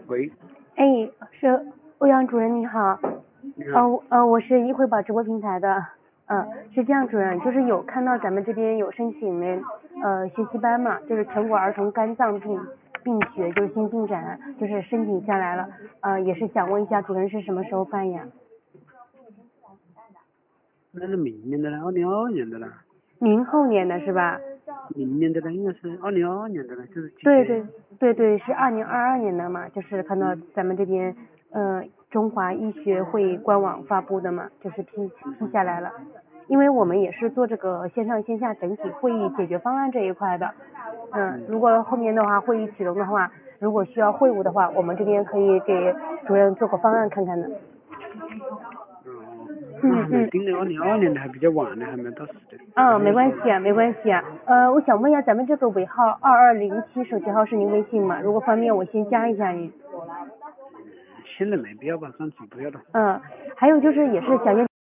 喂， 哎，是欧阳主任你好， 你好。 我是易惠宝直播平台的，是这样主任，就是有看到咱们这边有申请的学习班嘛，就是全国儿童肝脏病学就是新进展，就是申请下来了，也是想问一下主任是什么时候办呀？ 那是明年的了，2022年的了。 明后年的是吧？ 明年的了，应该是2022年的了，就是几对月？ 对，是2022年的嘛，就是看到咱们这边中华医学会官网发布的嘛，就是批下来了。因为我们也是做这个线上线下整体会议解决方案这一块的，如果后面的话会议启动的话，如果需要会务的话，我们这边可以给主任做个方案看看的。 哦，那还没定呢，2022年的还比较晚呢，还没到时的。 没关系啊，没关系啊。我想问一下，咱们这个尾号2207手机号是您微信吗？如果方便，我先加一下您。 现在没必要吧，上次不要了。 还有就是也是想